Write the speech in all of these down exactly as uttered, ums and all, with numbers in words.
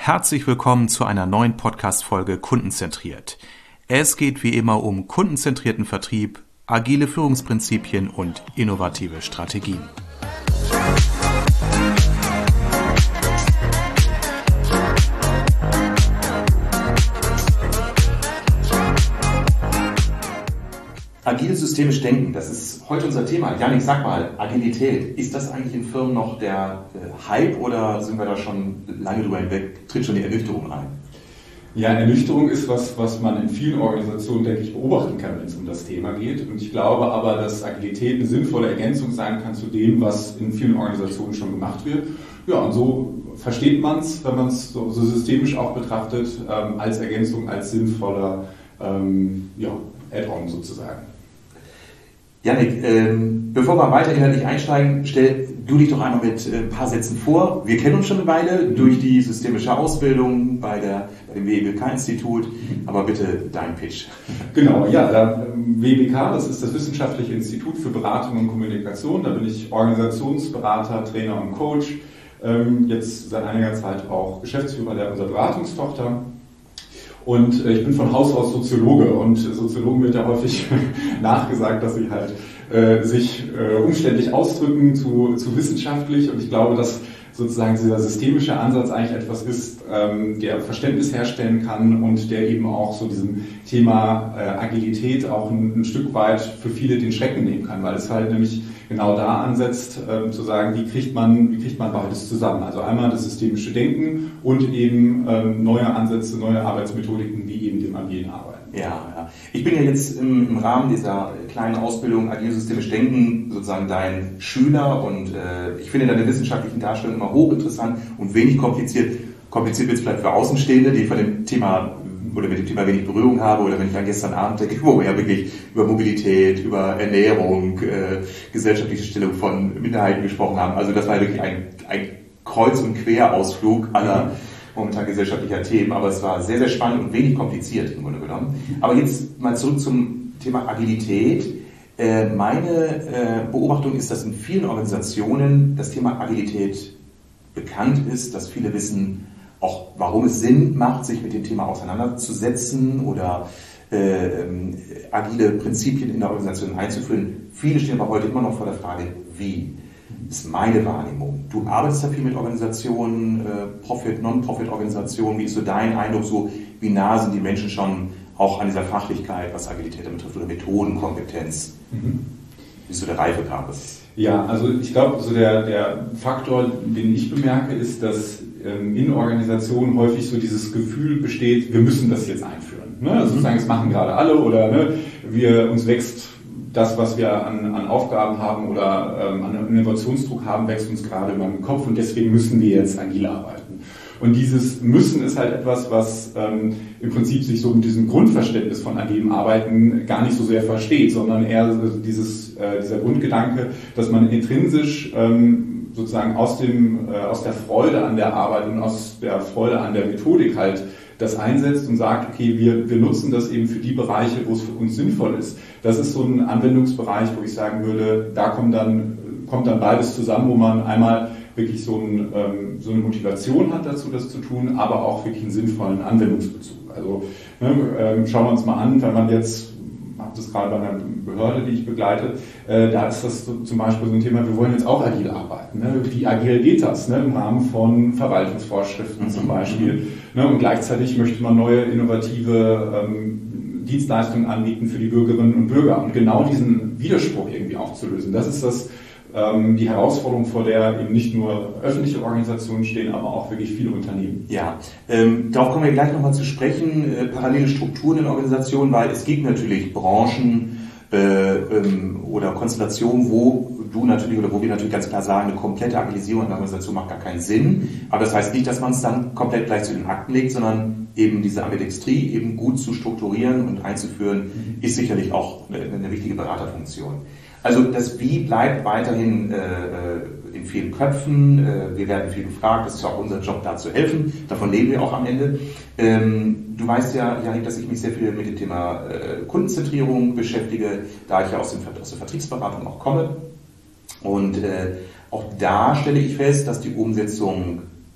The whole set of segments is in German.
Herzlich willkommen zu einer neuen Podcast-Folge Kundenzentriert. Es geht wie immer um kundenzentrierten Vertrieb, agile Führungsprinzipien und innovative Strategien. Agile systemisch denken, das ist heute unser Thema. Jannik, sag mal, Agilität, ist das eigentlich in Firmen noch der äh, Hype oder sind wir da schon lange drüber hinweg, tritt schon die Ernüchterung ein? Ja, Ernüchterung ist was, was man in vielen Organisationen, denke ich, beobachten kann, wenn es um das Thema geht. Und ich glaube aber, dass Agilität eine sinnvolle Ergänzung sein kann zu dem, was in vielen Organisationen schon gemacht wird. Ja, und so versteht man es, wenn man es so, so systemisch auch betrachtet, ähm, als Ergänzung, als sinnvoller ähm, ja, Add-on sozusagen. Jannik, ähm, bevor wir weiter inhaltlich einsteigen, stell du dich doch einmal mit äh, ein paar Sätzen vor. Wir kennen uns schon eine Weile durch die systemische Ausbildung bei, der, bei dem W B K-Institut, aber bitte dein Pitch. Genau, ja, der W B K, das ist das Wissenschaftliche Institut für Beratung und Kommunikation. Da bin ich Organisationsberater, Trainer und Coach. Ähm, jetzt seit einiger Zeit auch Geschäftsführer der unserer Beratungstochter. Und ich bin von Haus aus Soziologe und Soziologen wird ja häufig nachgesagt, dass sie halt äh, sich äh, umständlich ausdrücken zu, zu wissenschaftlich, und ich glaube, dass sozusagen dieser systemische Ansatz eigentlich etwas ist, ähm, der Verständnis herstellen kann und der eben auch so diesem Thema äh, Agilität auch ein, ein Stück weit für viele den Schrecken nehmen kann, weil es halt nämlich genau da ansetzt, ähm, zu sagen, wie kriegt man, wie kriegt man beides zusammen? Also einmal das systemische Denken und eben ähm, neue Ansätze, neue Arbeitsmethodiken, wie eben dem agilen Arbeiten. Ja, ja. Ich bin ja jetzt im, im Rahmen dieser kleinen Ausbildung Agil systemisch Denken sozusagen dein Schüler, und äh, ich finde deine wissenschaftlichen Darstellungen immer hochinteressant und wenig kompliziert. Kompliziert wird es vielleicht für Außenstehende, die von dem Thema oder mit dem Thema wenig Berührung habe, oder wenn ich an gestern Abend denke, wo wir ja wirklich über Mobilität, über Ernährung, äh, gesellschaftliche Stellung von Minderheiten gesprochen haben. Also das war wirklich ein, ein Kreuz- und Querausflug aller momentan gesellschaftlicher Themen, aber es war sehr, sehr spannend und wenig kompliziert im Grunde genommen. Aber jetzt mal zurück zum Thema Agilität. Äh, meine äh, Beobachtung ist, dass in vielen Organisationen das Thema Agilität bekannt ist, dass viele wissen auch, warum es Sinn macht, sich mit dem Thema auseinanderzusetzen oder äh, ähm, agile Prinzipien in der Organisation einzuführen. Viele stehen aber heute immer noch vor der Frage, wie? Das ist meine Wahrnehmung. Du arbeitest ja viel mit Organisationen, äh, Profit, Non-Profit-Organisationen. Wie ist so dein Eindruck, so wie nah sind die Menschen schon auch an dieser Fachlichkeit, was Agilität betrifft, oder Methodenkompetenz? Mhm. Wie ist so der Reifegrad? Ja, also ich glaube, so der, der Faktor, den ich bemerke, ist, dass ähm, in Organisationen häufig so dieses Gefühl besteht, wir müssen das jetzt einführen. Ne? Also sozusagen, es machen gerade alle, oder ne, wir uns wächst das, was wir an, an Aufgaben haben oder ähm, an Innovationsdruck haben, wächst uns gerade über den Kopf, und deswegen müssen wir jetzt agil arbeiten. Und dieses Müssen ist halt etwas, was ähm, im Prinzip sich so mit diesem Grundverständnis von agilem Arbeiten gar nicht so sehr versteht, sondern eher dieses, äh, dieser Grundgedanke, dass man intrinsisch ähm, sozusagen aus, dem, äh, aus der Freude an der Arbeit und aus der Freude an der Methodik halt das einsetzt und sagt, okay, wir, wir nutzen das eben für die Bereiche, wo es für uns sinnvoll ist. Das ist so ein Anwendungsbereich, wo ich sagen würde, da kommt dann, kommt dann beides zusammen, wo man einmal wirklich so, ein, ähm, so eine Motivation hat dazu, das zu tun, aber auch wirklich einen sinnvollen Anwendungsbezug. Also ne, ähm, schauen wir uns mal an, wenn man jetzt, ich habe das gerade bei einer Behörde, die ich begleite, äh, da ist das so, zum Beispiel so ein Thema, wir wollen jetzt auch agil arbeiten. Ne? Wie agil geht das? Ne? Im Rahmen von Verwaltungsvorschriften zum Beispiel. Ne? Und gleichzeitig möchte man neue innovative ähm, Dienstleistungen anbieten für die Bürgerinnen und Bürger. Und genau diesen Widerspruch irgendwie aufzulösen, das ist das, ähm, die Herausforderung, vor der eben nicht nur öffentliche Organisationen stehen, aber auch wirklich viele Unternehmen. Ja, ähm, darauf kommen wir gleich nochmal zu sprechen, äh, parallele Strukturen in Organisationen, weil es gibt natürlich Branchen äh, ähm, oder Konstellationen, wo du natürlich oder wo wir natürlich ganz klar sagen, eine komplette Agilisierung in der Organisation macht gar keinen Sinn. Aber das heißt nicht, dass man es dann komplett gleich zu den Akten legt, sondern eben diese Ambidextrie eben gut zu strukturieren und einzuführen, ist sicherlich auch eine, eine wichtige Beraterfunktion. Also das Wie bleibt weiterhin äh, in vielen Köpfen. Äh, wir werden viel gefragt, das ist ja auch unser Job, da zu helfen. Davon leben wir auch am Ende. Ähm, du weißt ja, Jannik, dass ich mich sehr viel mit dem Thema äh, Kundenzentrierung beschäftige, da ich ja aus, dem, aus der Vertriebsberatung auch komme. Und äh, auch da stelle ich fest, dass die Umsetzung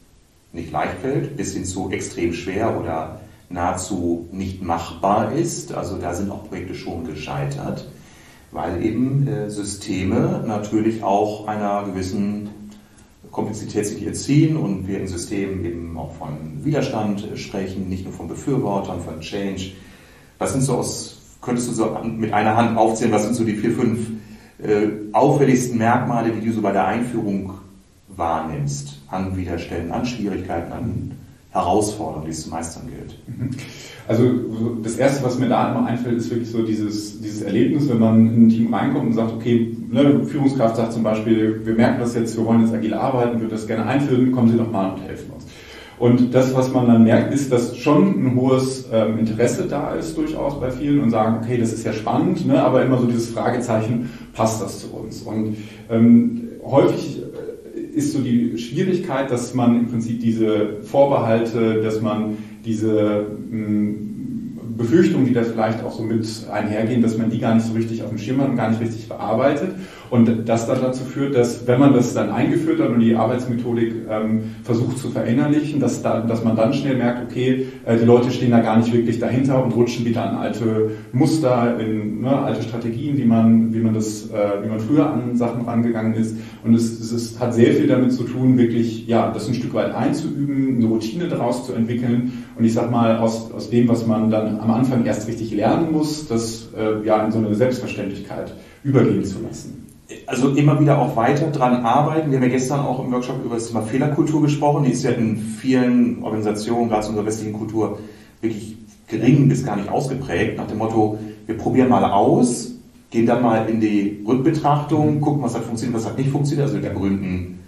nicht leicht fällt, bis hin zu extrem schwer oder nahezu nicht machbar ist. Also da sind auch Projekte schon gescheitert, weil eben äh, Systeme natürlich auch einer gewissen Komplexität sich erziehen und wir in Systemen eben auch von Widerstand sprechen, nicht nur von Befürwortern, von Change. Was sind so aus, könntest du so mit einer Hand aufzählen, was sind so die vier, fünf äh, auffälligsten Merkmale, die du so bei der Einführung wahrnimmst, an Widerständen, an Schwierigkeiten, an Herausforderungen, die es zu meistern gilt? Also das Erste, was mir da immer einfällt, ist wirklich so dieses, dieses Erlebnis, wenn man in ein Team reinkommt und sagt, okay, ne, Führungskraft sagt zum Beispiel, wir merken das jetzt, wir wollen jetzt agil arbeiten, würden das gerne einführen, kommen Sie doch mal und helfen uns. Und das, was man dann merkt, ist, dass schon ein hohes ähm, Interesse da ist durchaus bei vielen und sagen, okay, das ist ja spannend, ne, aber immer so dieses Fragezeichen, passt das zu uns? Und ähm, häufig ist so die Schwierigkeit, dass man im Prinzip diese Vorbehalte, dass man diese mh, Befürchtungen, die da vielleicht auch so mit einhergehen, dass man die gar nicht so richtig auf dem Schirm hat und gar nicht richtig verarbeitet. Und das dann dazu führt, dass wenn man das dann eingeführt hat und die Arbeitsmethodik ähm, versucht zu verinnerlichen, dass, da, dass man dann schnell merkt, okay, äh, die Leute stehen da gar nicht wirklich dahinter und rutschen wieder an alte Muster, in ne, alte Strategien, wie man, wie man das, äh, wie man früher an Sachen rangegangen ist. Und es, es ist, hat sehr viel damit zu tun, wirklich, ja, das ein Stück weit einzuüben, eine Routine daraus zu entwickeln. Und ich sag mal, aus, aus dem, was man dann am Anfang erst richtig lernen muss, das äh, ja in so eine Selbstverständlichkeit übergehen zu lassen. Also immer wieder auch weiter dran arbeiten. Wir haben ja gestern auch im Workshop über das Thema Fehlerkultur gesprochen. Die ist ja in vielen Organisationen, gerade in unserer westlichen Kultur, wirklich gering bis gar nicht ausgeprägt. Nach dem Motto, wir probieren mal aus, gehen dann mal in die Rückbetrachtung, gucken, was hat funktioniert, was hat nicht funktioniert. Also die berühmten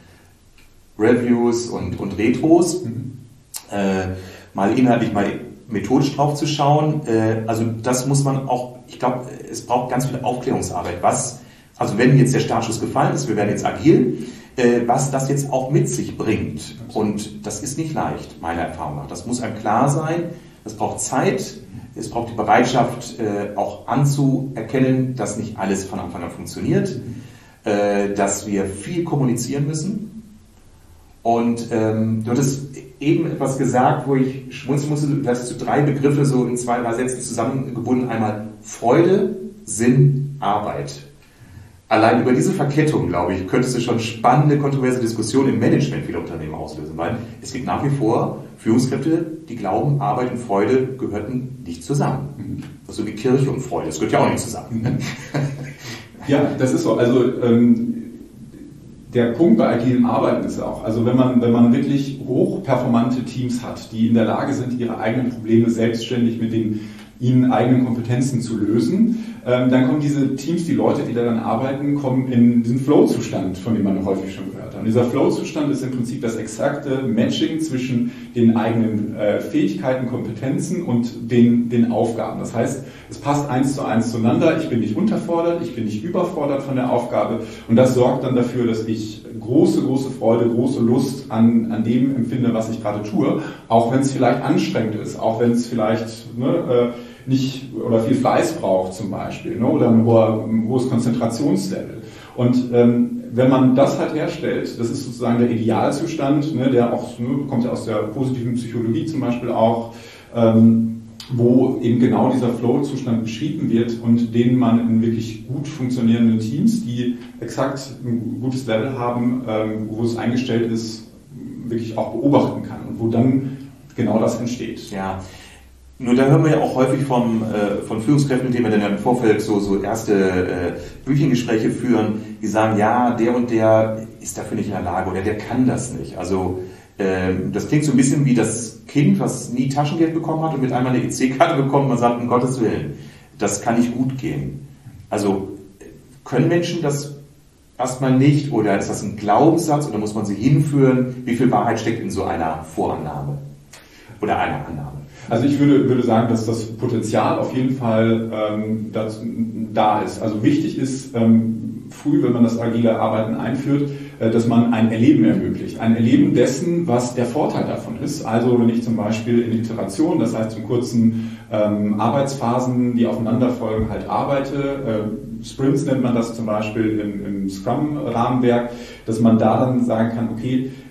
Reviews und, und Retros. Mhm. Äh, mal inhaltlich, mal methodisch drauf zu schauen. Äh, also das muss man auch, ich glaube, es braucht ganz viel Aufklärungsarbeit. Was Also wenn jetzt der Startschuss gefallen ist, wir werden jetzt agil, äh, was das jetzt auch mit sich bringt. Und das ist nicht leicht, meiner Erfahrung nach. Das muss einem klar sein, es braucht Zeit, es braucht die Bereitschaft, äh, auch anzuerkennen, dass nicht alles von Anfang an funktioniert, äh, dass wir viel kommunizieren müssen. Und ähm, du hattest eben etwas gesagt, wo ich schmunzeln musste, du hast so drei Begriffe so in zwei, drei Sätzen zusammengebunden. Einmal Freude, Sinn, Arbeit. Allein über diese Verkettung, glaube ich, könntest du schon spannende, kontroverse Diskussionen im Management vieler Unternehmen auslösen, weil es gibt nach wie vor Führungskräfte, die glauben, Arbeit und Freude gehörten nicht zusammen. So wie Kirche und Freude, das gehört ja auch nicht zusammen. Ja, das ist so. Also ähm, der Punkt bei agilem Arbeiten ist auch, also wenn man, wenn man wirklich hochperformante Teams hat, die in der Lage sind, ihre eigenen Probleme selbstständig mit den ihnen eigenen Kompetenzen zu lösen, ähm, dann kommen diese Teams, die Leute, die daran arbeiten, kommen in diesen Flow-Zustand, von dem man häufig schon gehört hat. Und dieser Flow-Zustand ist im Prinzip das exakte Matching zwischen den eigenen äh, Fähigkeiten, Kompetenzen und den, den Aufgaben. Das heißt, es passt eins zu eins zueinander, ich bin nicht unterfordert, ich bin nicht überfordert von der Aufgabe und das sorgt dann dafür, dass ich große, große Freude, große Lust an, an dem empfinde, was ich gerade tue, auch wenn es vielleicht anstrengend ist, auch wenn es vielleicht ne, äh, nicht oder viel Fleiß braucht zum Beispiel, ne, oder ein, hoher, ein hohes Konzentrationslevel. Und ähm, wenn man das halt herstellt, das ist sozusagen der Idealzustand, ne, der auch ne, kommt ja aus der positiven Psychologie zum Beispiel auch, ähm, wo eben genau dieser Flow-Zustand beschrieben wird und den man in wirklich gut funktionierenden Teams, die exakt ein gutes Level haben, ähm, wo es eingestellt ist, wirklich auch beobachten kann und wo dann genau das entsteht. Ja. Nur da hören wir ja auch häufig vom, äh, von Führungskräften, mit denen wir dann im Vorfeld so, so erste äh, Büchengespräche führen, die sagen, ja, der und der ist dafür nicht in der Lage oder der kann das nicht. Also äh, das klingt so ein bisschen wie das Kind, was nie Taschengeld bekommen hat und mit einmal eine E C-Karte bekommt und sagt, um Gottes Willen, das kann nicht gut gehen. Also können Menschen das erstmal nicht oder ist das ein Glaubenssatz oder muss man sie hinführen? Wie viel Wahrheit steckt in so einer Vorannahme oder einer Annahme? Also ich würde, würde sagen, dass das Potenzial auf jeden Fall ähm, das, da ist. Also wichtig ist ähm, früh, wenn man das agile Arbeiten einführt, äh, dass man ein Erleben ermöglicht. Ein Erleben dessen, was der Vorteil davon ist. Also wenn ich zum Beispiel in Iteration, das heißt in kurzen ähm, Arbeitsphasen, die aufeinanderfolgen, halt arbeite, äh, Sprints nennt man das zum Beispiel im, im Scrum-Rahmenwerk, dass man da dann sagen kann, okay,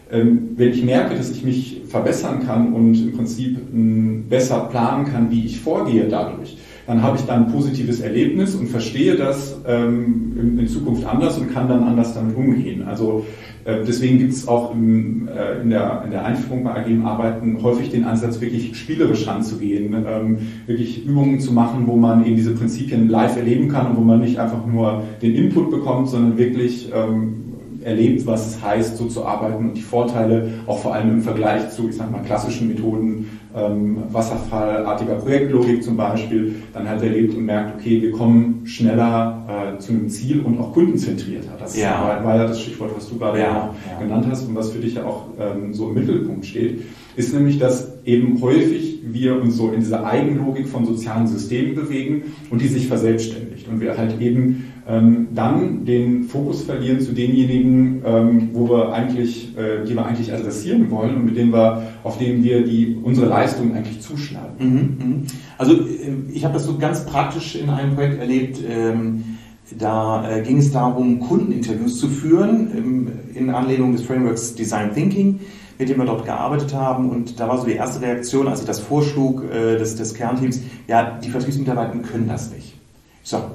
ähm, wenn ich merke, dass ich mich verbessern kann und im Prinzip ähm, besser planen kann, wie ich vorgehe dadurch, dann habe ich dann ein positives Erlebnis und verstehe das ähm, in, in Zukunft anders und kann dann anders damit umgehen. Also äh, deswegen gibt es auch im, äh, in, der, in der Einführung bei agilem Arbeiten häufig den Ansatz, wirklich spielerisch ranzugehen, ähm, wirklich Übungen zu machen, wo man eben diese Prinzipien live erleben kann und wo man nicht einfach nur den Input bekommt, sondern wirklich ähm, erlebt, was es heißt, so zu arbeiten und die Vorteile, auch vor allem im Vergleich zu, ich sag mal, klassischen Methoden, ähm, wasserfallartiger Projektlogik zum Beispiel, dann halt erlebt und merkt, okay, wir kommen schneller äh, zu einem Ziel und auch kundenzentrierter. Das ja. War, war ja das Stichwort, was du gerade ja, ja, ja. genannt hast und was für dich ja auch ähm, so im Mittelpunkt steht, ist nämlich, dass eben häufig wir uns so in dieser Eigenlogik von sozialen Systemen bewegen und die sich verselbstständigt und wir halt eben ähm, dann den Fokus verlieren zu denjenigen, ähm, wo wir eigentlich, äh, die wir eigentlich adressieren wollen und mit denen wir, auf denen wir die unsere Leistung eigentlich zuschneiden. Mhm, also ich habe das so ganz praktisch in einem Projekt erlebt. Ähm, da äh, ging es darum, Kundeninterviews zu führen ähm, in Anlehnung des Frameworks Design Thinking, mit dem wir dort gearbeitet haben. Und da war so die erste Reaktion, als ich das vorschlug, äh, des, des Kernteams, ja, die Vertriebsmitarbeiter können das nicht. Ich sage,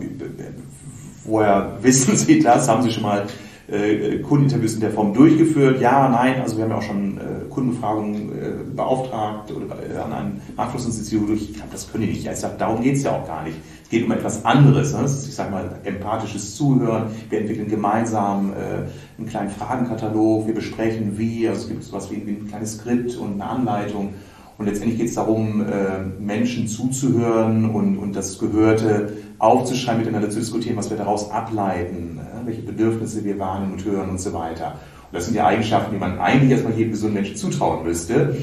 woher wissen Sie das? Haben Sie schon mal äh, Kundeninterviews in der Form durchgeführt? Ja, nein, also wir haben ja auch schon äh, Kundenbefragungen äh, beauftragt oder äh, an ein Nachschlussinstitut. Ich glaube, das können die nicht. Ich sage, darum geht es ja auch gar nicht. Es geht um etwas anderes. Ne? Das ist, ich sage mal, empathisches Zuhören. Wir entwickeln gemeinsam äh, einen kleinen Fragenkatalog. Wir besprechen wie. Also es gibt sowas wie, wie ein kleines Skript und eine Anleitung. Und letztendlich geht es darum, äh, Menschen zuzuhören und, und das Gehörte aufzuschreiben, miteinander zu diskutieren, was wir daraus ableiten, äh, welche Bedürfnisse wir wahrnehmen und hören und so weiter. Und das sind ja Eigenschaften, die man eigentlich erstmal jedem gesunden Menschen zutrauen müsste.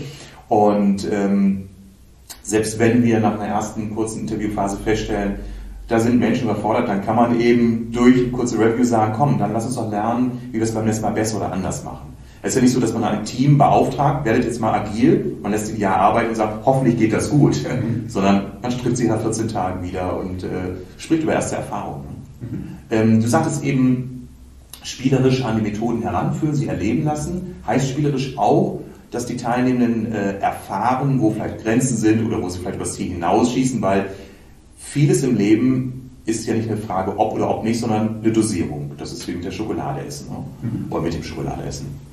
Und ähm, selbst wenn wir nach einer ersten kurzen Interviewphase feststellen, da sind Menschen überfordert, dann kann man eben durch eine kurze Review sagen, komm, dann lass uns doch lernen, wie wir es beim nächsten Mal besser oder anders machen. Es ist ja nicht so, dass man ein Team beauftragt, werdet jetzt mal agil, man lässt sie ein Jahr arbeiten und sagt, hoffentlich geht das gut, mhm. sondern man trifft sich nach vierzehn Tagen wieder und äh, spricht über erste Erfahrungen. Mhm. Ähm, du sagtest eben, spielerisch an die Methoden heranführen, sie erleben lassen, heißt spielerisch auch, dass die Teilnehmenden äh, erfahren, wo vielleicht Grenzen sind oder wo sie vielleicht über das Ziel hinausschießen, weil vieles im Leben ist ja nicht eine Frage, ob oder ob nicht, sondern eine Dosierung. Das ist wie mit der Schokolade essen, ne? mhm. oder mit dem Schokolade essen.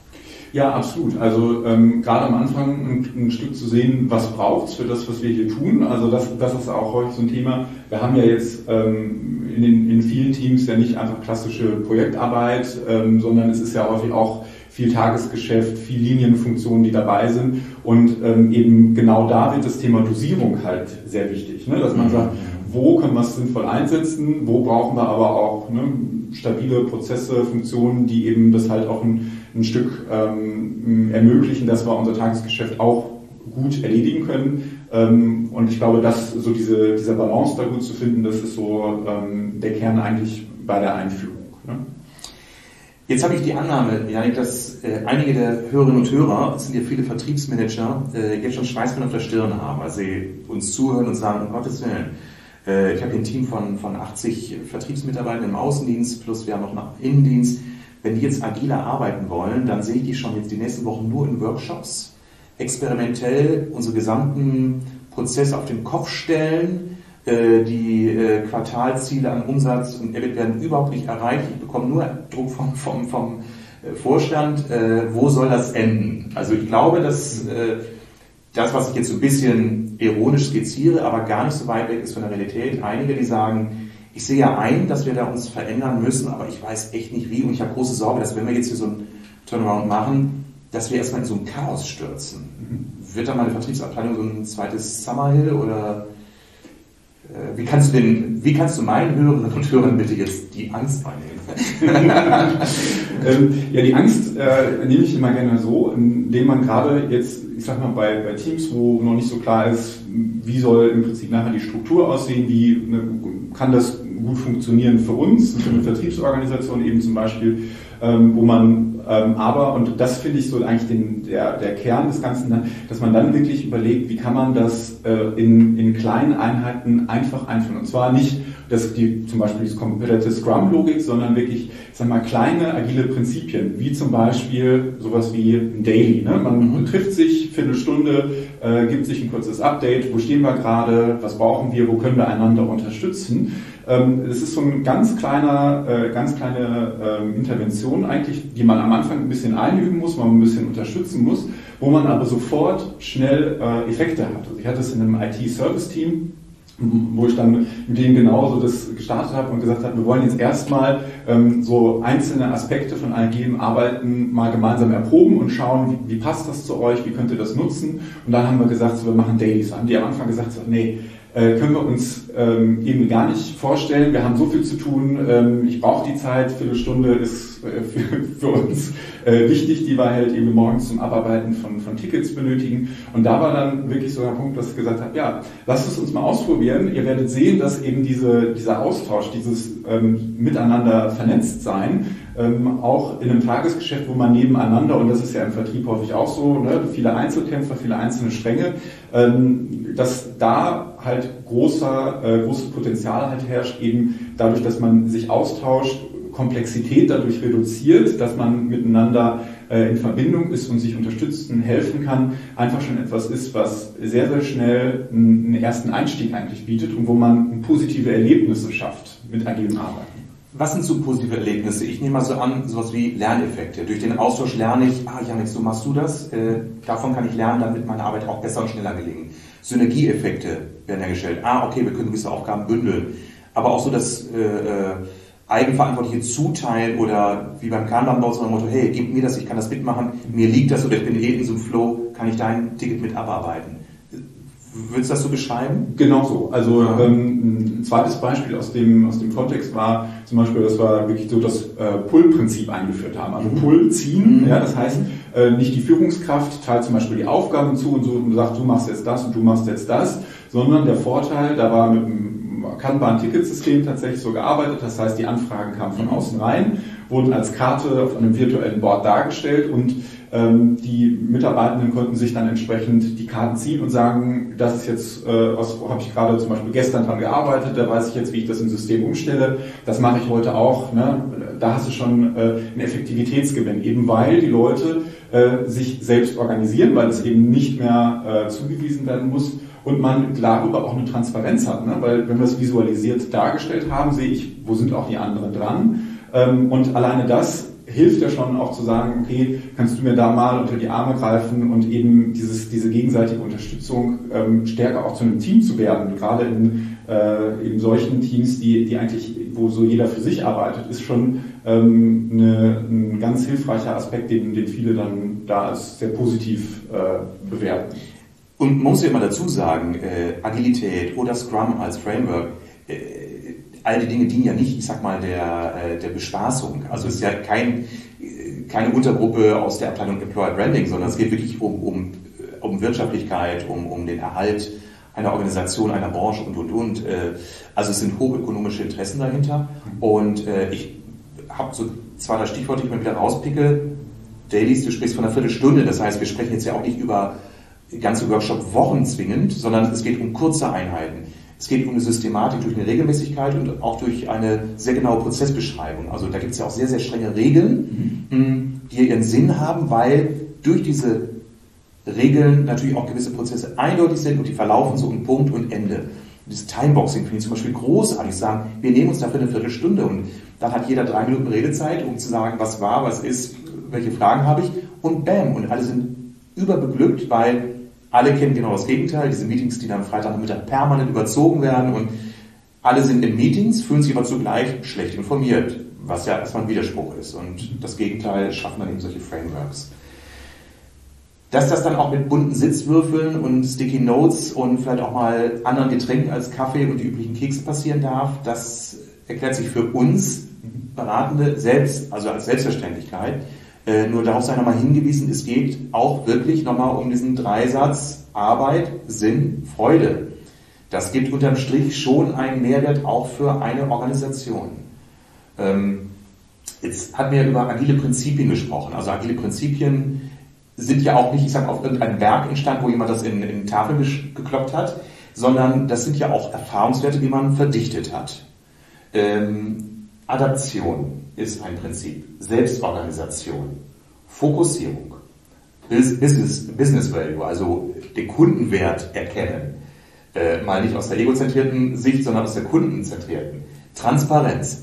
Ja, absolut. Also ähm, gerade am Anfang ein, ein Stück zu sehen, was braucht es für das, was wir hier tun. Also das, das ist auch häufig so ein Thema. Wir haben ja jetzt ähm, in, den, in vielen Teams ja nicht einfach klassische Projektarbeit, ähm, sondern es ist ja häufig auch viel Tagesgeschäft, viel Linienfunktionen, die dabei sind. Und ähm, eben genau da wird das Thema Dosierung halt sehr wichtig, ne? Dass man sagt, wo können wir es sinnvoll einsetzen, wo brauchen wir aber auch ne, stabile Prozesse, Funktionen, die eben das halt auch ein, ein Stück ähm, ermöglichen, dass wir unser Tagesgeschäft auch gut erledigen können. Ähm, und ich glaube, dass so diese, dieser Balance da gut zu finden, das ist so ähm, der Kern eigentlich bei der Einführung. Ne? Jetzt habe ich die Annahme, Jannik, dass äh, einige der Hörerinnen und Hörer, es sind ja viele Vertriebsmanager, äh, jetzt schon Schweißfällen auf der Stirn haben, weil sie uns zuhören und sagen, um Gottes Willen, äh, ich habe hier ein Team von, von achtzig Vertriebsmitarbeitern im Außendienst, plus wir haben noch einen Innendienst. Wenn die jetzt agiler arbeiten wollen, dann sehe ich die schon jetzt die nächsten Wochen nur in Workshops, experimentell unsere gesamten Prozesse auf den Kopf stellen. Die äh, Quartalziele an Umsatz und E B I T werden überhaupt nicht erreicht. Ich bekomme nur Druck vom, vom, vom äh, Vorstand. Äh, wo soll das enden? Also ich glaube, dass äh, das, was ich jetzt so ein bisschen ironisch skizziere, aber gar nicht so weit weg ist von der Realität. Einige, die sagen, ich sehe ja ein, dass wir da uns verändern müssen, aber ich weiß echt nicht wie. Und ich habe große Sorge, dass wenn wir jetzt hier so einen Turnaround machen, dass wir erstmal in so ein Chaos stürzen. Mhm. Wird da meine Vertriebsabteilung so ein zweites Summerhill oder... Wie kannst du denn, wie kannst du meinen Hörerinnen und Hörern bitte jetzt die Angst einnehmen? ähm, ja, die Angst äh, nehme ich immer gerne so, indem man gerade jetzt, ich sag mal, bei, bei Teams, wo noch nicht so klar ist, wie soll im Prinzip nachher die Struktur aussehen, wie ne, kann das gut funktionieren für uns, für eine Vertriebsorganisation eben zum Beispiel, ähm, wo man ähm, aber, und das finde ich so eigentlich den, der, der Kern des Ganzen, dann, dass man dann wirklich überlegt, wie kann man das äh, in, in kleinen Einheiten einfach einführen. Und zwar nicht das, die, zum Beispiel die komplette Scrum-Logik, sondern wirklich, ich sag mal, kleine, agile Prinzipien, wie zum Beispiel sowas wie ein Daily. Ne? Man mhm. trifft sich, Viertelstunde, äh, gibt sich ein kurzes Update, wo stehen wir gerade, was brauchen wir, wo können wir einander unterstützen. Ähm, es ist so ein ganz kleiner, äh, ganz kleine ähm, Intervention eigentlich, die man am Anfang ein bisschen einüben muss, man ein bisschen unterstützen muss, wo man aber sofort schnell äh, Effekte hat. Also ich hatte es in einem I T-Service-Team, wo ich dann mit denen genauso das gestartet habe und gesagt habe, wir wollen jetzt erstmal ähm, so einzelne Aspekte von agilem Arbeiten mal gemeinsam erproben und schauen, wie, wie passt das zu euch, wie könnt ihr das nutzen. Und dann haben wir gesagt, so, wir machen Dailies. Haben die am Anfang gesagt, so, nee, äh, können wir uns ähm, eben gar nicht vorstellen, wir haben so viel zu tun, ähm, ich brauche die Zeit, Viertelstunde ist äh, für, für uns äh, wichtig, die wir halt eben morgens zum Abarbeiten von, von Tickets benötigen. Und da war dann wirklich so der Punkt, dass ich gesagt habe, ja, lasst es uns mal ausprobieren. Ihr werdet sehen, dass eben diese, dieser Austausch, dieses ähm, Miteinander vernetzt sein, ähm, auch in einem Tagesgeschäft, wo man nebeneinander, und das ist ja im Vertrieb häufig auch so, ne, viele Einzelkämpfer, viele einzelne Stränge, ähm, dass da halt großer, äh, großes Potenzial halt herrscht, eben dadurch, dass man sich austauscht, Komplexität dadurch reduziert, dass man miteinander äh, in Verbindung ist und sich unterstützen, helfen kann, einfach schon etwas ist, was sehr, sehr schnell einen ersten Einstieg eigentlich bietet und wo man positive Erlebnisse schafft mit agilem Arbeiten. Was sind so positive Erlebnisse? Ich nehme mal so an, sowas wie Lerneffekte. Durch den Austausch lerne ich, ah Janik, so machst du das, äh, davon kann ich lernen, dann wird meine Arbeit auch besser und schneller gelingen. Synergieeffekte werden hergestellt. Ah, okay, wir können gewisse Aufgaben bündeln. Aber auch so das äh, äh, eigenverantwortliche Zuteilen oder wie beim Kanban-Bau so ein Motto, hey, gib mir das, ich kann das mitmachen, mir liegt das oder ich bin eh in so einem Flow, kann ich dein Ticket mit abarbeiten. Würdest du das so beschreiben? Genau so. Also ähm, ein zweites Beispiel aus dem, aus dem Kontext war zum Beispiel, dass wir wirklich so das äh, Pull-Prinzip eingeführt haben. Also Pull, ziehen, mhm. ja, das heißt, äh, nicht die Führungskraft teilt zum Beispiel die Aufgaben zu und so und sagt, du machst jetzt das und du machst jetzt das, sondern der Vorteil, da war mit dem Kanban-Ticketsystem tatsächlich so gearbeitet, das heißt, die Anfragen kamen von außen rein, wurden als Karte auf einem virtuellen Board dargestellt und ähm, die Mitarbeitenden konnten sich dann entsprechend die Karten ziehen und sagen, das ist jetzt, äh, was habe ich gerade zum Beispiel gestern dran gearbeitet, da weiß ich jetzt, wie ich das im System umstelle, das mache ich heute auch, ne? Da hast du schon äh, einen Effektivitätsgewinn, eben weil die Leute äh, sich selbst organisieren, weil es eben nicht mehr äh, zugewiesen werden muss. Und man darüber auch eine Transparenz hat, ne? Weil wenn wir es visualisiert dargestellt haben, sehe ich, wo sind auch die anderen dran. Ähm, und alleine das hilft ja schon auch zu sagen, okay, kannst du mir da mal unter die Arme greifen und eben dieses, diese gegenseitige Unterstützung ähm, stärker auch zu einem Team zu werden. Gerade in äh, eben solchen Teams, die, die eigentlich, wo so jeder für sich arbeitet, ist schon ähm, eine, ein ganz hilfreicher Aspekt, den, den viele dann da als sehr positiv äh, bewerten. Und man muss ja immer dazu sagen, äh, Agilität oder Scrum als Framework, äh, all die Dinge dienen ja nicht, ich sag mal, der, äh, der Bespaßung. Also es ist ja kein, keine Untergruppe aus der Abteilung Employer Branding, sondern es geht wirklich um, um, um Wirtschaftlichkeit, um, um den Erhalt einer Organisation, einer Branche und, und, und. Äh, also es sind hochökonomische Interessen dahinter. Und äh, ich habe so zwei, drei Stichworte, die ich mal wieder rauspicke. Dailies, du sprichst von einer Viertelstunde, das heißt, wir sprechen jetzt ja auch nicht über ganze Workshop-Wochen zwingend, sondern es geht um kurze Einheiten. Es geht um eine Systematik durch eine Regelmäßigkeit und auch durch eine sehr genaue Prozessbeschreibung. Also da gibt es ja auch sehr, sehr strenge Regeln, mhm. die ihren Sinn haben, weil durch diese Regeln natürlich auch gewisse Prozesse eindeutig sind und die verlaufen so um Punkt und Ende. Das Timeboxing finde ich zum Beispiel großartig. Sagen, wir nehmen uns dafür eine Viertelstunde und dann hat jeder drei Minuten Redezeit, um zu sagen, was war, was ist, welche Fragen habe ich und bam, und alle sind überbeglückt, weil alle kennen genau das Gegenteil, diese Meetings, die dann Freitagnachmittag permanent überzogen werden und alle sind in Meetings, fühlen sich aber zugleich schlecht informiert, was ja erstmal ein Widerspruch ist und das Gegenteil schaffen dann eben solche Frameworks. Dass das dann auch mit bunten Sitzwürfeln und Sticky Notes und vielleicht auch mal anderen Getränken als Kaffee und die üblichen Kekse passieren darf, das erklärt sich für uns Beratende selbst, also als Selbstverständlichkeit. Äh, nur darauf sei nochmal hingewiesen, es geht auch wirklich nochmal um diesen Dreisatz Arbeit, Sinn, Freude. Das gibt unterm Strich schon einen Mehrwert auch für eine Organisation. Ähm, Jetzt hatten wir über agile Prinzipien gesprochen. Also agile Prinzipien sind ja auch nicht, ich sag, auf irgendeinem Werk entstanden, wo jemand das in, in Tafeln gekloppt hat, sondern das sind ja auch Erfahrungswerte, die man verdichtet hat. Ähm, Adaption ist ein Prinzip. Selbstorganisation, Fokussierung, Business, Business Value, also den Kundenwert erkennen. Äh, mal nicht aus der egozentrierten Sicht, sondern aus der kundenzentrierten. Transparenz.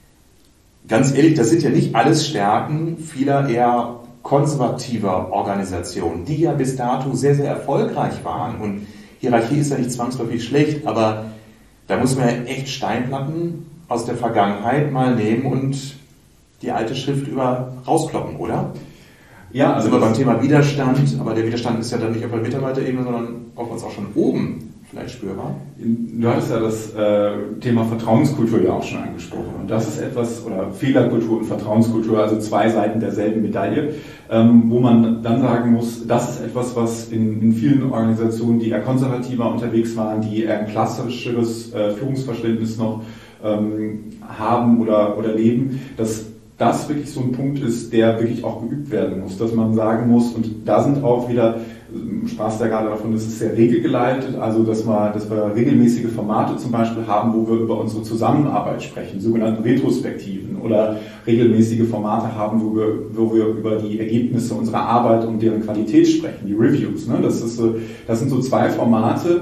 Ganz ehrlich, das sind ja nicht alles Stärken vieler eher konservativer Organisationen, die ja bis dato sehr, sehr erfolgreich waren. Und Hierarchie ist ja nicht zwangsläufig schlecht, aber da muss man ja echt Steinplatten aus der Vergangenheit mal nehmen und die alte Schrift über rauskloppen, oder? Ja, also sind wir beim Thema Widerstand, aber der Widerstand ist ja dann nicht auf der Mitarbeiterebene, sondern auf uns auch schon oben vielleicht spürbar. Du hattest ja das äh, Thema Vertrauenskultur ja auch schon angesprochen. Und das ist etwas, oder Fehlerkultur und Vertrauenskultur, also zwei Seiten derselben Medaille, ähm, wo man dann sagen muss, das ist etwas, was in, in vielen Organisationen, die eher konservativer unterwegs waren, die eher ein klassischeres äh, Führungsverständnis noch ähm, haben oder, oder leben, dass das wirklich so ein Punkt ist, der wirklich auch geübt werden muss, dass man sagen muss, und da sind auch wieder, sprachst ja gerade davon, das ist sehr regelgeleitet, also dass wir, dass wir regelmäßige Formate zum Beispiel haben, wo wir über unsere Zusammenarbeit sprechen, sogenannte Retrospektiven, oder regelmäßige Formate haben, wo wir, wo wir über die Ergebnisse unserer Arbeit und deren Qualität sprechen, die Reviews. Ne? Das ist so, das sind so zwei Formate,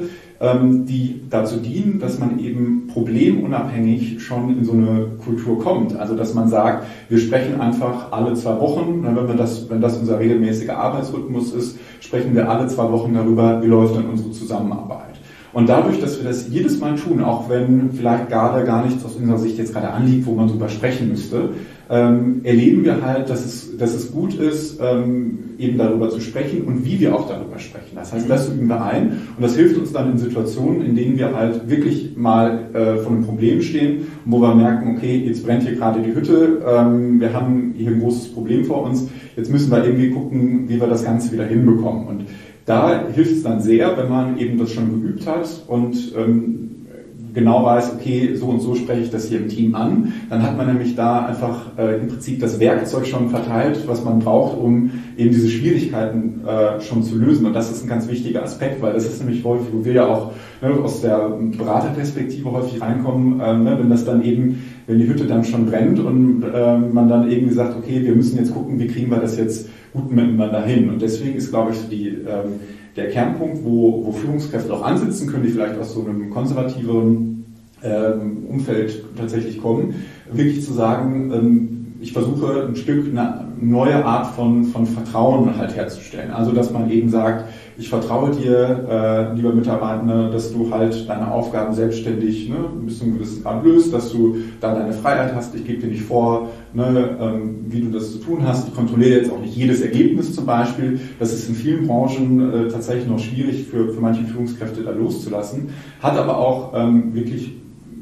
die dazu dienen, dass man eben problemunabhängig schon in so eine Kultur kommt. Also dass man sagt, wir sprechen einfach alle zwei Wochen, wenn wir das, wenn das unser regelmäßiger Arbeitsrhythmus ist, sprechen wir alle zwei Wochen darüber, wie läuft dann unsere Zusammenarbeit. Und dadurch, dass wir das jedes Mal tun, auch wenn vielleicht gerade gar nichts aus unserer Sicht jetzt gerade anliegt, wo man drüber sprechen müsste, ähm, erleben wir halt, dass es, dass es gut ist, ähm, eben darüber zu sprechen und wie wir auch darüber sprechen. Das heißt, das üben wir ein und das hilft uns dann in Situationen, in denen wir halt wirklich mal äh, vor einem Problem stehen, wo wir merken, okay, jetzt brennt hier gerade die Hütte, ähm, wir haben hier ein großes Problem vor uns, jetzt müssen wir irgendwie gucken, wie wir das Ganze wieder hinbekommen. Und da hilft es dann sehr, wenn man eben das schon geübt hat und ähm, genau weiß, okay, so und so spreche ich das hier im Team an. Dann hat man nämlich da einfach äh, im Prinzip das Werkzeug schon verteilt, was man braucht, um eben diese Schwierigkeiten äh, schon zu lösen. Und das ist ein ganz wichtiger Aspekt, weil das ist nämlich häufig, wo wir ja auch ne, aus der Beraterperspektive häufig reinkommen, äh, ne, wenn das dann eben, wenn die Hütte dann schon brennt und äh, man dann irgendwie sagt, okay, wir müssen jetzt gucken, wie kriegen wir das jetzt gut miteinander hin. Und deswegen ist, glaube ich, so die, ähm, der Kernpunkt, wo, wo Führungskräfte auch ansitzen können, die vielleicht aus so einem konservativeren ähm, Umfeld tatsächlich kommen, wirklich zu sagen, ähm, ich versuche ein Stück eine neue Art von, von Vertrauen halt herzustellen. Also, dass man eben sagt, ich vertraue dir, äh, lieber Mitarbeiter, dass du halt deine Aufgaben selbstständig ne, bis zu einem gewissen Grad löst, dass du da deine Freiheit hast. Ich gebe dir nicht vor, ne, ähm, wie du das zu tun hast. Ich kontrolliere jetzt auch nicht jedes Ergebnis zum Beispiel. Das ist in vielen Branchen äh, tatsächlich noch schwierig für, für manche Führungskräfte da loszulassen. Hat aber auch ähm, wirklich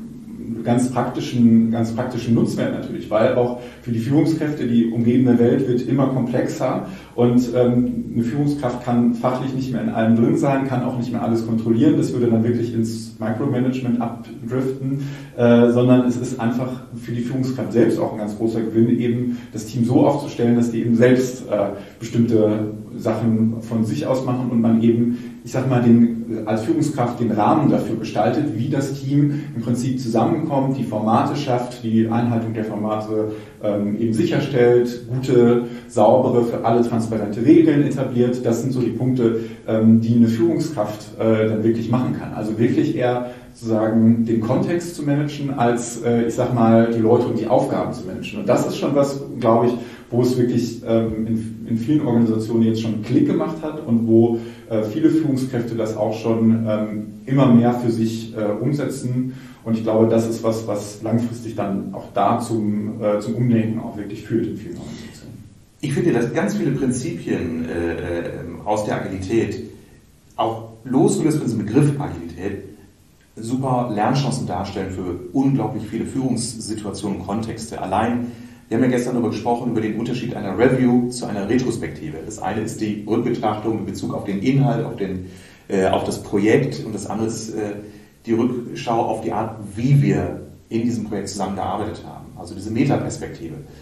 ganz praktischen, ganz praktischen Nutzwert natürlich, weil auch für die Führungskräfte die umgebende Welt wird immer komplexer und ähm, eine Führungskraft kann fachlich nicht mehr in allem drin sein, kann auch nicht mehr alles kontrollieren, das würde dann wirklich ins Micromanagement abdriften, äh, sondern es ist einfach für die Führungskraft selbst auch ein ganz großer Gewinn, eben das Team so aufzustellen, dass die eben selbst äh, bestimmte Sachen von sich aus machen und man eben, ich sag mal, den, als Führungskraft den Rahmen dafür gestaltet, wie das Team im Prinzip zusammenkommt, die Formate schafft, die Einhaltung der Formate ähm, eben sicherstellt, gute, saubere, für alle transparente Regeln etabliert. Das sind so die Punkte, ähm, die eine Führungskraft äh, dann wirklich machen kann. Also wirklich eher sozusagen den Kontext zu managen, als, äh, ich sag mal, die Leute und die Aufgaben zu managen. Und das ist schon was, glaube ich, wo es wirklich ähm, in, in vielen Organisationen jetzt schon einen Klick gemacht hat und wo äh, viele Führungskräfte das auch schon ähm, immer mehr für sich äh, umsetzen. Und ich glaube, das ist was, was langfristig dann auch da zum, äh, zum Umdenken auch wirklich führt in vielen Organisationen. Ich finde, dass ganz viele Prinzipien äh, aus der Agilität, auch losgelöst von diesem Begriff Agilität, super Lernchancen darstellen für unglaublich viele Führungssituationen und Kontexte. Allein, wir haben ja gestern darüber gesprochen, über den Unterschied einer Review zu einer Retrospektive. Das eine ist die Rückbetrachtung in Bezug auf den Inhalt, auf, den, äh, auf das Projekt, und das andere ist äh, die Rückschau auf die Art, wie wir in diesem Projekt zusammengearbeitet haben. Also diese Metaperspektive.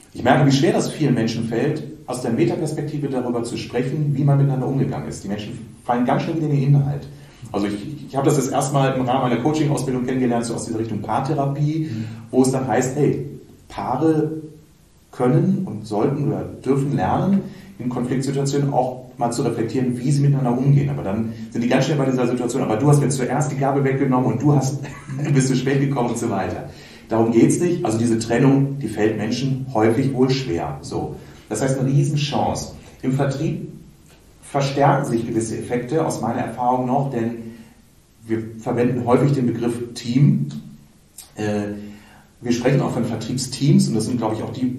Ich merke, wie schwer das vielen Menschen fällt, aus der Metaperspektive darüber zu sprechen, wie man miteinander umgegangen ist. Die Menschen fallen ganz schnell wieder in den Inhalt. Also ich, ich habe das das erste Mal im Rahmen einer Coaching-Ausbildung kennengelernt, so aus dieser Richtung Paartherapie, mhm. wo es dann heißt, hey, Paare können und sollten oder dürfen lernen, in Konfliktsituationen auch mal zu reflektieren, wie sie miteinander umgehen. Aber dann sind die ganz schnell bei dieser Situation, aber du hast mir zuerst die Gabel weggenommen und du hast, bist zu spät gekommen und so weiter. Darum geht's nicht. Also diese Trennung, die fällt Menschen häufig wohl schwer. So. Das heißt, eine Riesenchance. Im Vertrieb verstärken sich gewisse Effekte aus meiner Erfahrung noch, denn wir verwenden häufig den Begriff Team. Wir sprechen auch von Vertriebsteams und das sind, glaube ich, auch die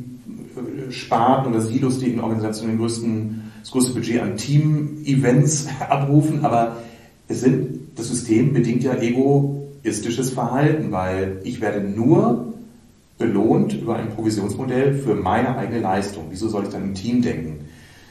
Sparten oder Silos, die in Organisationen den größten, das größte Budget an Team-Events abrufen, aber es sind, das System bedingt ja egoistisches Verhalten, weil ich werde nur belohnt über ein Provisionsmodell für meine eigene Leistung. Wieso soll ich dann im Team denken?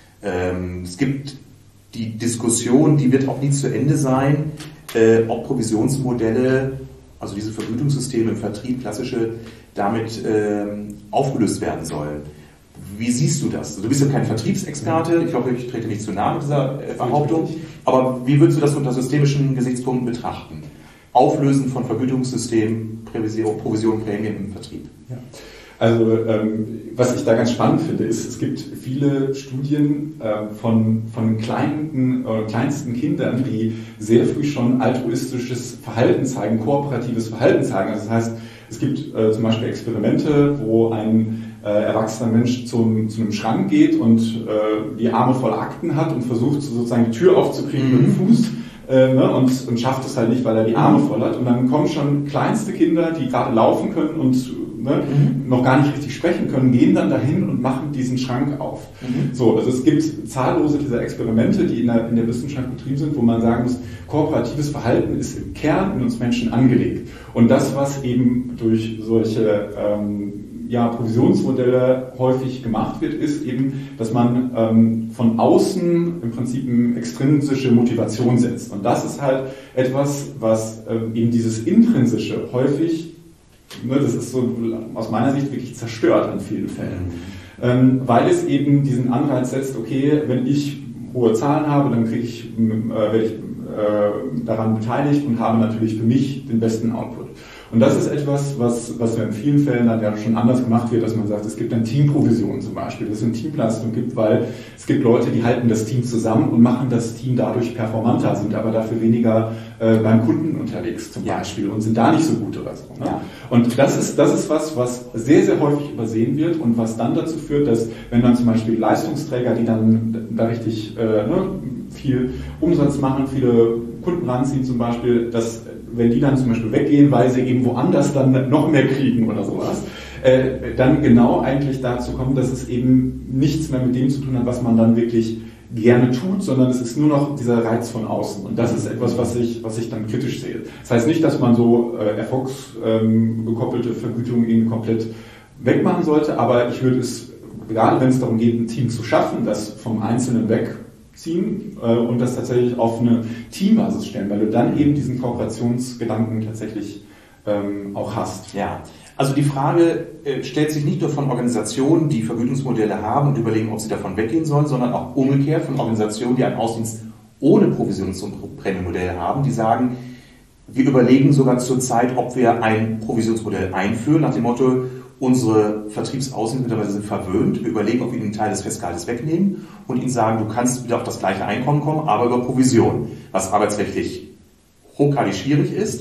Ähm, es gibt die Diskussion, die wird auch nie zu Ende sein, äh, ob Provisionsmodelle, also diese Vergütungssysteme im Vertrieb, klassische, damit äh, aufgelöst werden sollen. Wie siehst du das? Du bist ja kein Vertriebsexperte, ich hoffe, ich trete nicht zu nahe mit dieser äh, Behauptung, aber wie würdest du das unter systemischen Gesichtspunkten betrachten? Auflösen von Vergütungssystemen, Provision, Provision, Prämien im Vertrieb. Ja. Also ähm, was ich da ganz spannend finde, ist, es gibt viele Studien äh, von, von kleinen, äh, kleinsten Kindern, die sehr früh schon altruistisches Verhalten zeigen, kooperatives Verhalten zeigen. Also das heißt, es gibt äh, zum Beispiel Experimente, wo ein äh, erwachsener Mensch zum, zu einem Schrank geht und äh, die Arme voll Akten hat und versucht sozusagen die Tür aufzukriegen mit dem Fuß. Äh, ne, und, und schafft es halt nicht, weil er die Arme voll hat. Und dann kommen schon kleinste Kinder, die gerade laufen können und ne, mhm. noch gar nicht richtig sprechen können, gehen dann dahin und machen diesen Schrank auf. Mhm. So, also es gibt zahllose dieser Experimente, die in der, in der Wissenschaft betrieben sind, wo man sagen muss, kooperatives Verhalten ist im Kern in uns Menschen angelegt. Und das, was eben durch solche ähm, ja, Provisionsmodelle häufig gemacht wird, ist eben, dass man ähm, von außen im Prinzip eine extrinsische Motivation setzt. Und das ist halt etwas, was ähm, eben dieses Intrinsische häufig, ne, das ist so aus meiner Sicht wirklich zerstört an vielen Fällen. Ähm, weil es eben diesen Anreiz setzt, okay, wenn ich hohe Zahlen habe, dann kriege ich, äh, werde ich äh, daran beteiligt und habe natürlich für mich den besten Output. Und das ist etwas, was, was ja in vielen Fällen dann ja schon anders gemacht wird, dass man sagt, es gibt dann Teamprovisionen zum Beispiel, dass es eine Teamleistung gibt, weil es gibt Leute, die halten das Team zusammen und machen das Team dadurch performanter, sind aber dafür weniger äh, beim Kunden unterwegs zum ja. Beispiel und sind da nicht so gut oder so. Ne? Ja. Und das ist, das ist was, was sehr, sehr häufig übersehen wird und was dann dazu führt, dass wenn dann zum Beispiel Leistungsträger, die dann da richtig äh, ne, viel Umsatz machen, viele Kunden ranziehen zum Beispiel, dass wenn die dann zum Beispiel weggehen, weil sie eben woanders dann noch mehr kriegen oder sowas, äh, dann genau eigentlich dazu kommen, dass es eben nichts mehr mit dem zu tun hat, was man dann wirklich gerne tut, sondern es ist nur noch dieser Reiz von außen. Und das ist etwas, was ich, was ich dann kritisch sehe. Das heißt nicht, dass man so äh, erfolgsgekoppelte ähm, Vergütung irgendwie komplett wegmachen sollte, aber ich würde es, gerade wenn es darum geht, ein Team zu schaffen, das vom Einzelnen weg ziehen äh, und das tatsächlich auf eine Teambasis stellen, weil du dann eben diesen Kooperationsgedanken tatsächlich ähm, auch hast. Ja, also die Frage äh, stellt sich nicht nur von Organisationen, die Vergütungsmodelle haben und überlegen, ob sie davon weggehen sollen, sondern auch umgekehrt von Organisationen, die einen Außendienst ohne Provisions- und Prämienmodell haben, die sagen, wir überlegen sogar zurzeit, ob wir ein Provisionsmodell einführen, nach dem Motto, unsere Vertriebsaußenmitarbeiter sind verwöhnt. Wir überlegen, ob wir ihnen einen Teil des Festgehaltes wegnehmen und ihnen sagen, du kannst wieder auf das gleiche Einkommen kommen, aber über Provision, was arbeitsrechtlich hochgradig schwierig ist.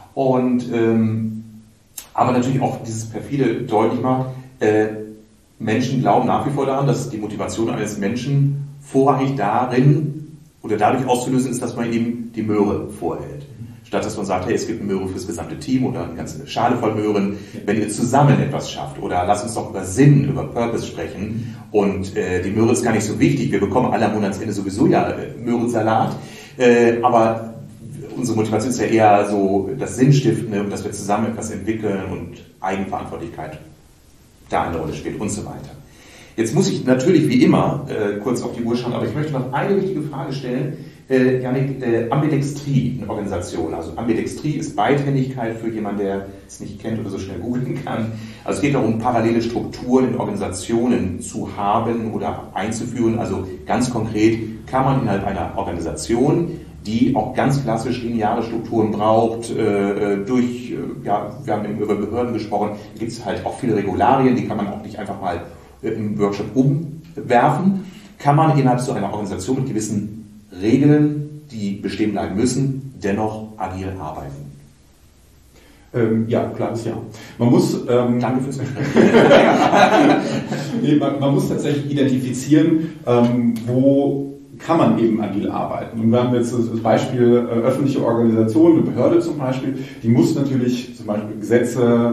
Und ähm, aber natürlich auch dieses perfide deutlich macht, äh, Menschen glauben nach wie vor daran, dass die Motivation eines Menschen vorrangig darin oder dadurch auszulösen ist, dass man ihm die Möhre vorhält. Statt dass man sagt, hey, es gibt eine Möhre fürs gesamte Team oder eine ganze Schale voll Möhren, wenn ihr zusammen etwas schafft. Oder lass uns doch über Sinn, über Purpose sprechen. Und äh, die Möhre ist gar nicht so wichtig. Wir bekommen alle am Monatsende sowieso ja äh, Möhrensalat. Äh, aber unsere Motivation ist ja eher so das Sinnstiftende und dass wir zusammen etwas entwickeln und Eigenverantwortlichkeit da eine Rolle spielt und so weiter. Jetzt muss ich natürlich wie immer äh, kurz auf die Uhr schauen, aber ich möchte noch eine wichtige Frage stellen. Äh, Janik, äh, Ambidextrie in Organisationen. Also Ambidextrie ist Beidhändigkeit für jemanden, der es nicht kennt oder so schnell googeln kann. Also es geht darum, parallele Strukturen in Organisationen zu haben oder einzuführen. Also ganz konkret kann man innerhalb einer Organisation, die auch ganz klassisch lineare Strukturen braucht, äh, durch, äh, ja, wir haben eben über Behörden gesprochen, da gibt es halt auch viele Regularien, die kann man auch nicht einfach mal äh, im Workshop umwerfen. Kann man innerhalb so einer Organisation mit gewissen Regeln, die bestehen bleiben müssen, dennoch agil arbeiten? Ähm, ja, klares Ja. Man muss, ähm, Danke fürs Gespräch. nee, man, man muss tatsächlich identifizieren, ähm, wo kann man eben agil arbeiten. Und wir haben jetzt das Beispiel äh, öffentliche Organisation, eine Behörde zum Beispiel, die muss natürlich zum Beispiel Gesetze,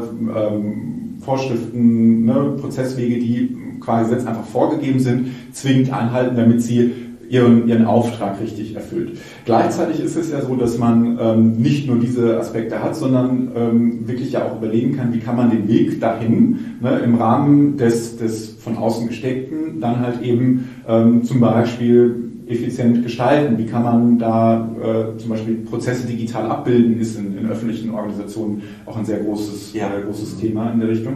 ähm, Vorschriften, ne, Prozesswege, die qua Gesetz einfach vorgegeben sind, zwingend einhalten, damit sie ihren, ihren Auftrag richtig erfüllt. Gleichzeitig ist es ja so, dass man ähm, nicht nur diese Aspekte hat, sondern ähm, wirklich ja auch überlegen kann, wie kann man den Weg dahin, ne, im Rahmen des, des von außen Gesteckten dann halt eben ähm, zum Beispiel effizient gestalten. Wie kann man da äh, zum Beispiel Prozesse digital abbilden, ist in, in öffentlichen Organisationen auch ein sehr großes, ja. äh, großes Thema in der Richtung.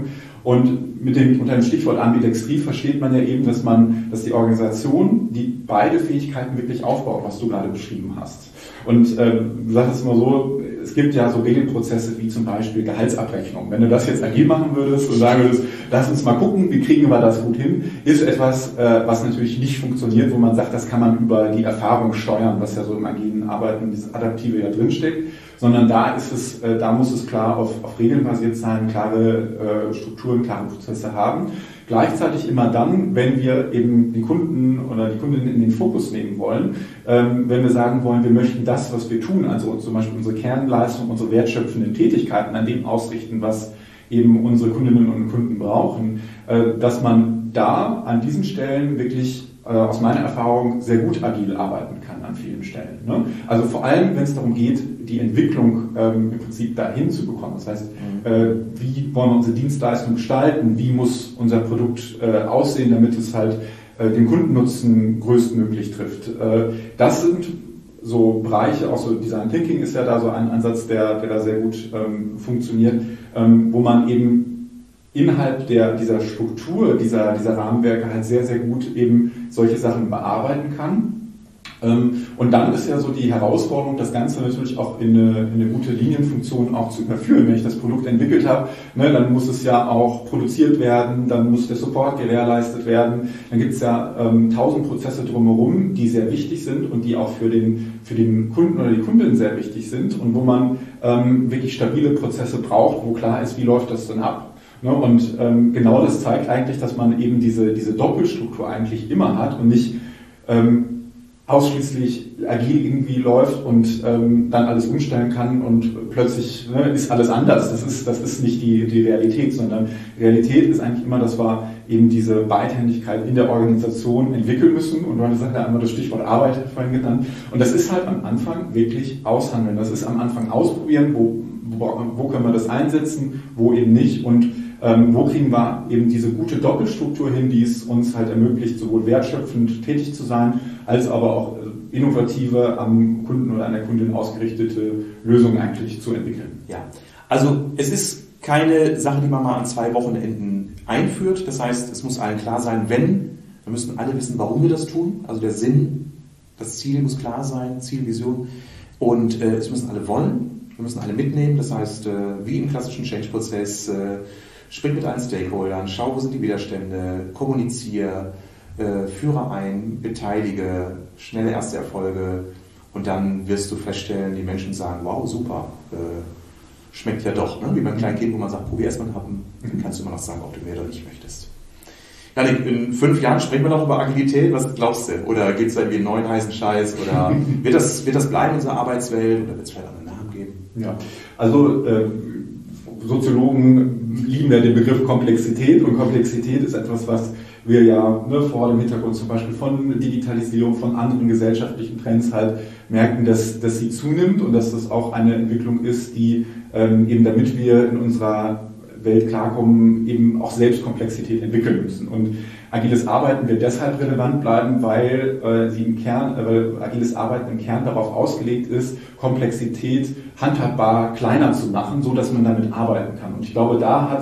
Und mit dem, unter dem Stichwort Ambidextrie versteht man ja eben, dass man, dass die Organisation, die beide Fähigkeiten wirklich aufbaut, was du gerade beschrieben hast. Und äh, du sagst es immer so, es gibt ja so Regelprozesse wie zum Beispiel Gehaltsabrechnung. Wenn du das jetzt agil machen würdest und sagen würdest, lass uns mal gucken, wie kriegen wir das gut hin, ist etwas, äh, was natürlich nicht funktioniert, wo man sagt, das kann man über die Erfahrung steuern, was ja so im agilen Arbeiten, dieses Adaptive ja drinsteckt, sondern da ist es, äh, da muss es klar auf, auf Regeln basiert sein, klare äh, Strukturen, klare Prozesse haben. Gleichzeitig immer dann, wenn wir eben den Kunden oder die Kundin in den Fokus nehmen wollen, ähm, wenn wir sagen wollen, wir möchten das, was wir tun, also zum Beispiel unsere Kernleistung, unsere wertschöpfenden Tätigkeiten an dem ausrichten, was eben unsere Kundinnen und Kunden brauchen, äh, dass man da an diesen Stellen wirklich äh, aus meiner Erfahrung sehr gut agil arbeiten kann an vielen Stellen. Ne? Also vor allem, wenn es darum geht, die Entwicklung ähm, im Prinzip dahin zu bekommen. Das heißt, äh, wie wollen wir unsere Dienstleistung gestalten? Wie muss unser Produkt äh, aussehen, damit es halt äh, den Kundennutzen größtmöglich trifft? Äh, das sind so Bereiche, auch so Design Thinking ist ja da so ein Ansatz, der, der da sehr gut ähm, funktioniert, ähm, wo man eben innerhalb der, dieser Struktur, dieser, dieser Rahmenwerke halt sehr, sehr gut eben solche Sachen bearbeiten kann. Und dann ist ja so die Herausforderung, das Ganze natürlich auch in eine, in eine gute Linienfunktion auch zu überführen. Wenn ich das Produkt entwickelt habe, ne, dann muss es ja auch produziert werden, dann muss der Support gewährleistet werden. Dann gibt es ja ähm, tausend Prozesse drumherum, die sehr wichtig sind und die auch für den, für den Kunden oder die Kundin sehr wichtig sind und wo man ähm, wirklich stabile Prozesse braucht, wo klar ist, wie läuft das denn ab. Ne, und ähm, genau das zeigt eigentlich, dass man eben diese, diese Doppelstruktur eigentlich immer hat und nicht ähm, ausschließlich agil irgendwie läuft und ähm, dann alles umstellen kann und plötzlich ne, ist alles anders. Das ist, das ist nicht die, die Realität, sondern Realität ist eigentlich immer, dass wir eben diese Beidhändigkeit in der Organisation entwickeln müssen. Und du hast ja einmal das Stichwort Arbeit vorhin genannt. Und das ist halt am Anfang wirklich aushandeln. Das ist am Anfang ausprobieren, wo, wo, wo können wir das einsetzen, wo eben nicht und ähm, wo kriegen wir eben diese gute Doppelstruktur hin, die es uns halt ermöglicht, sowohl wertschöpfend tätig zu sein, als aber auch innovative, am Kunden oder an der Kundin ausgerichtete Lösungen eigentlich zu entwickeln. Ja, also es ist keine Sache, die man mal an zwei Wochenenden einführt. Das heißt, es muss allen klar sein, wenn, wir müssen alle wissen, warum wir das tun. Also der Sinn, das Ziel muss klar sein, Ziel, Vision. Und äh, es müssen alle wollen, wir müssen alle mitnehmen. Das heißt, äh, wie im klassischen Change-Prozess, äh, sprich mit allen Stakeholdern, schau, wo sind die Widerstände, kommuniziere, äh, führe ein, beteilige, schnelle erste Erfolge und dann wirst du feststellen, die Menschen sagen, wow, super, äh, schmeckt ja doch, ne? Wie beim kleinen Kind, wo man sagt, probier erst mal einen Happen, dann kannst du immer noch sagen, ob du mehr oder nicht möchtest. Janik, in fünf Jahren sprechen wir noch über Agilität, was glaubst du? Oder gibt es da irgendwie einen neuen heißen Scheiß? Oder wird das, wird das bleiben in unserer Arbeitswelt? Oder wird es vielleicht auch einen Namen geben? Ja, also äh, Soziologen lieben ja den Begriff Komplexität und Komplexität ist etwas, was wir ja ne, vor dem Hintergrund zum Beispiel von Digitalisierung, von anderen gesellschaftlichen Trends halt merken, dass, dass sie zunimmt und dass das auch eine Entwicklung ist, die ähm, eben damit wir in unserer Welt klarkommen, eben auch selbst Komplexität entwickeln müssen. Und agiles Arbeiten wird deshalb relevant bleiben, weil äh, sie im Kern, äh, agiles Arbeiten im Kern darauf ausgelegt ist, Komplexität handhabbar kleiner zu machen, so dass man damit arbeiten kann. Und ich glaube, da hat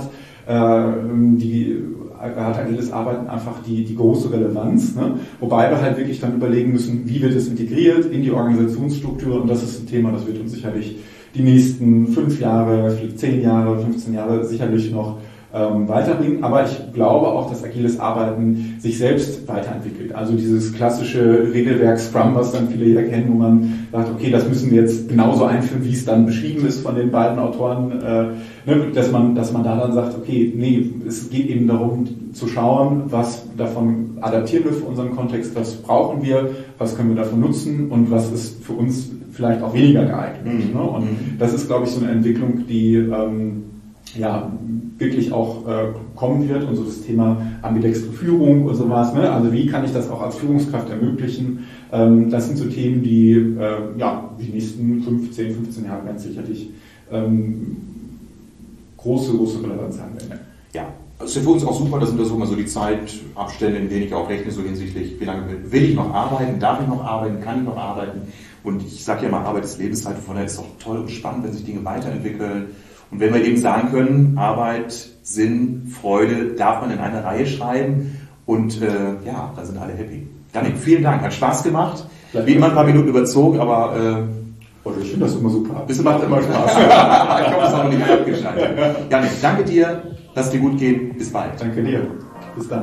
äh, die hat agiles Arbeiten einfach die, die große Relevanz, ne? Wobei wir halt wirklich dann überlegen müssen, wie wird es integriert in die Organisationsstruktur, und das ist ein Thema, das wird uns sicherlich die nächsten fünf Jahre, vielleicht zehn Jahre, fünfzehn Jahre sicherlich noch ähm, weiterbringen. Aber ich glaube auch, dass agiles Arbeiten sich selbst weiterentwickelt. Also dieses klassische Regelwerk Scrum, was dann viele hier kennen, wo man sagt, okay, das müssen wir jetzt genauso einführen, wie es dann beschrieben ist von den beiden Autoren, äh, ne, dass man, dass man da dann sagt, okay, nee, es geht eben darum zu schauen, was davon adaptieren wir für unseren Kontext, was brauchen wir, was können wir davon nutzen und was ist für uns vielleicht auch weniger geeignet. Mhm. Ne? Und das ist, glaube ich, so eine Entwicklung, die ähm, ja wirklich auch äh, kommen wird, und so das Thema ambidextre Führung und sowas. Ne? Also wie kann ich das auch als Führungskraft ermöglichen? Ähm, das sind so Themen, die äh, ja die nächsten fünfzehn, fünfzehn Jahre ganz sicherlich ähm, große, große Relevanz haben werden. Ja, es ist für uns auch super, dass wir so mal so die Zeitabstände, in denen ich auch rechne, so hinsichtlich, wie lange will ich noch arbeiten, darf ich noch arbeiten, kann ich noch arbeiten? Und ich sage ja mal, Arbeit ist Lebenszeit, von daher ist es auch toll und spannend, wenn sich Dinge weiterentwickeln. Und wenn wir eben sagen können, Arbeit, Sinn, Freude, darf man in eine Reihe schreiben, und äh, ja, dann sind alle happy. Janik, vielen Dank, hat Spaß gemacht. Wie immer ein paar Minuten überzogen, aber äh, ich finde das immer super. Es macht immer Spaß. Ich hoffe, es ist noch nicht abgeschaltet. Janik, danke dir, lass es dir gut gehen, bis bald. Danke dir, bis dann.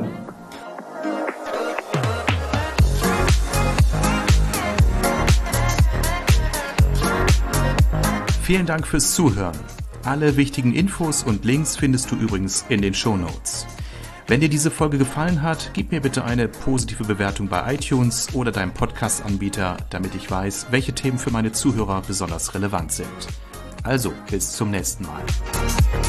Vielen Dank fürs Zuhören. Alle wichtigen Infos und Links findest du übrigens in den Shownotes. Wenn dir diese Folge gefallen hat, gib mir bitte eine positive Bewertung bei iTunes oder deinem Podcast-Anbieter, damit ich weiß, welche Themen für meine Zuhörer besonders relevant sind. Also, bis zum nächsten Mal.